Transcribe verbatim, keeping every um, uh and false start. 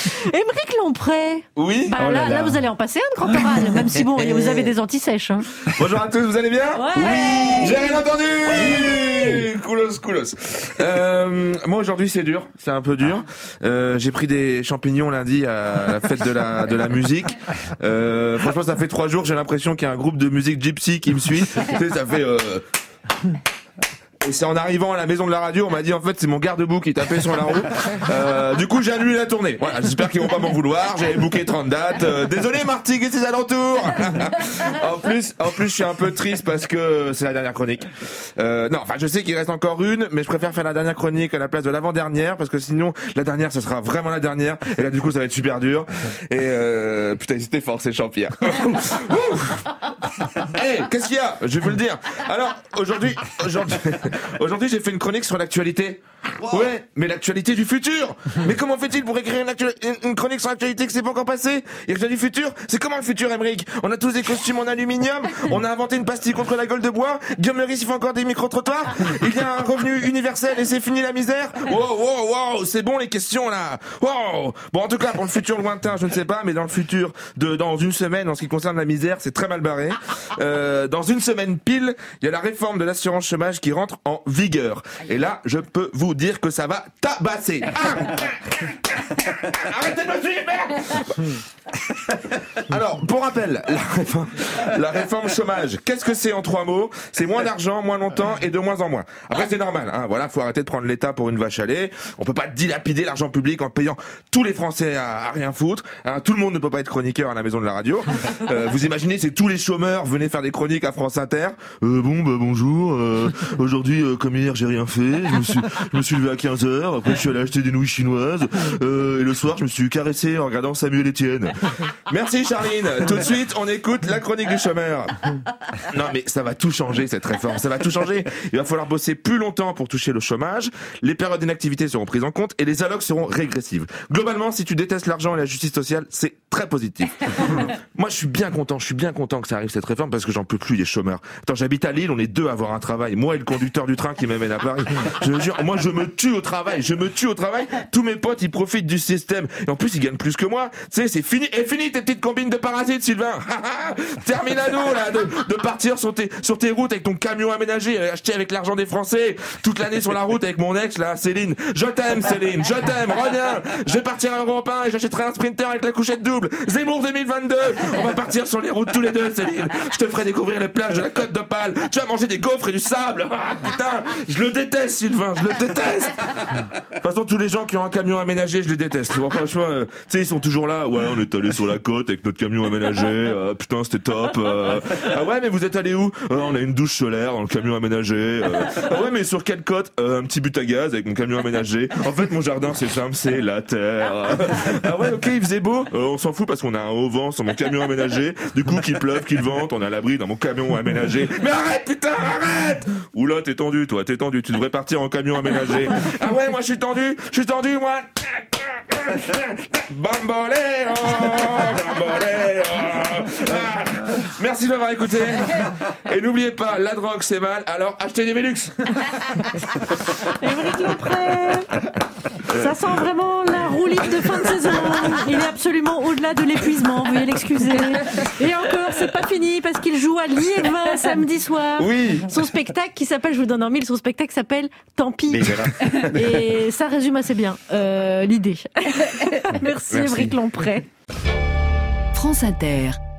Émeric Lompré. Oui. Bah, oh là, là, là. là, vous allez en passer un grand oral, même si bon, vous avez des antisèches. Hein. Bonjour à tous, vous allez bien? Ouais. Oui. J'ai rien entendu. Oui. Coolos, coolos. Euh, moi aujourd'hui c'est dur, c'est un peu dur. Euh, j'ai pris des champignons lundi à la fête de la de la musique. Euh, franchement, ça fait trois jours, j'ai l'impression qu'il y a un groupe de musique gypsy qui me suit. Tu sais, ça fait. Euh... Et c'est en arrivant à la maison de la radio, on m'a dit en fait c'est mon garde-boue qui tapait sur la roue. Euh, du coup j'ai annulé la tournée. Voilà, j'espère qu'ils vont pas m'en vouloir. J'avais booké trente dates. Euh, désolé Martigues et ses alentours. en plus, en plus je suis un peu triste parce que c'est la dernière chronique. Euh, non, enfin je sais qu'il reste encore une, mais je préfère faire la dernière chronique à la place de l'avant-dernière parce que sinon la dernière ce sera vraiment la dernière. Et là du coup ça va être super dur. Et euh, putain c'était fort ces champions. Hey, qu'est-ce qu'il y a? Je vais vous le dire. Alors aujourd'hui, aujourd'hui. Aujourd'hui, j'ai fait une chronique sur l'actualité. Wow. Ouais, mais l'actualité du futur. Mais comment fait-il pour écrire une, actu- une chronique sur l'actualité que c'est pas encore passé? Et que du futur, c'est comment le futur, Émeric? On a tous des costumes en aluminium, on a inventé une pastille contre la gueule de bois, Guillaume Meurice il fait encore des micro-trottoirs, il y a un revenu universel et c'est fini la misère. Wow, wow, wow, c'est bon les questions là. Wow. Bon, en tout cas, pour le futur lointain, je ne sais pas, mais dans le futur, de dans une semaine, en ce qui concerne la misère, c'est très mal barré. Euh, dans une semaine pile, il y a la réforme de l'assurance chômage qui rentre en vigueur. Et là, je peux vous dire que ça va tabasser. Ah arrêtez de me suivre, merde. Alors, pour rappel, la réforme, la réforme chômage, qu'est-ce que c'est en trois mots? C'est moins d'argent, moins longtemps et de moins en moins. Après, c'est normal, hein, voilà, faut arrêter de prendre l'État pour une vache à lait. On peut pas dilapider l'argent public en payant tous les Français à, à rien foutre. Hein, tout le monde ne peut pas être chroniqueur à la maison de la radio. Euh, vous imaginez, c'est tous les chômeurs venaient faire des chroniques à France Inter. Euh, bon, bah bonjour. Euh, aujourd'hui, euh, comme hier, j'ai rien fait. Je me suis, je me suis levé à quinze heures. Après, je suis allé acheter des nouilles chinoises. Euh, et le soir, je me suis caressé en regardant Samuel Etienne. Merci, Charline. Tout de suite, on écoute la chronique du chômeur. Non, mais ça va tout changer, cette réforme. Ça va tout changer. Il va falloir bosser plus longtemps pour toucher le chômage. Les périodes d'inactivité seront prises en compte et les allocs seront régressives. Globalement, si tu détestes l'argent et la justice sociale, c'est très positif. Moi, je suis bien content. Je suis bien content que ça arrive, cette réforme, parce que j'en peux plus des chômeurs. Attends, j'habite à Lille, on est deux à avoir un travail. Moi et le conducteur du train qui m'amène à Paris. Je veux dire, moi, je me tue au travail. Je me tue au travail. Tous mes potes, ils profitent du système. Et en plus, ils gagnent plus que moi. Tu sais, c'est fini. Et fini tes petites combines de parasites, Sylvain. Terminado, là, de, de partir sur tes, sur tes routes avec ton camion aménagé, acheté avec l'argent des Français, toute l'année sur la route avec mon ex, là, Céline. Je t'aime, Céline. Je t'aime. Reviens. Je vais partir à Europe un et j'achèterai un Sprinter avec la couchette double. Zemmour deux mille vingt-deux. On va partir sur les routes tous les deux, Céline. Je te ferai découvrir les plages de la Côte d'Opale. Tu vas manger des gaufres et du sable. Ah, putain. Je le déteste, Sylvain. Je le déteste. De toute façon, tous les gens qui ont un camion aménagé, je les déteste. Bon, franchement, euh, tu sais, ils sont toujours là. Ouais, on est allé sur la côte avec notre camion aménagé. Euh, putain, c'était top. Euh, ah ouais, mais vous êtes allé où? euh, On a une douche solaire dans le camion aménagé. Euh, ah ouais, mais sur quelle côte? euh, Un petit but à gaz avec mon camion aménagé. En fait, mon jardin, c'est simple, c'est la terre. Ah ouais, ok, il faisait beau. Euh, on s'en fout parce qu'on a un haut vent sur mon camion aménagé. Du coup, qu'il pleuve, qu'il vente, on est à l'abri dans mon camion aménagé. Mais arrête, putain, arrête! Oula, t'es tendu, toi, t'es tendu. Tu devrais partir en camion aménagé. Ah ouais, moi, je suis tendu, je suis tendu, moi. Bamboleo, bamboleo. Ah. Merci de m'avoir écouté. Et n'oubliez pas, la drogue c'est mal, alors achetez des Velux. Émeric Lompré. Ça sent vraiment la roue libre de fin de saison. Il est absolument au-delà de l'épuisement, veuillez l'excuser. Et encore, c'est pas fini parce qu'il joue à Liévin samedi soir. Oui. Son spectacle qui s'appelle, je vous donne en mille, son spectacle s'appelle Tant pis. Et ça résume assez bien euh, l'idée. Merci, Merci. Émeric Lompré. France Inter.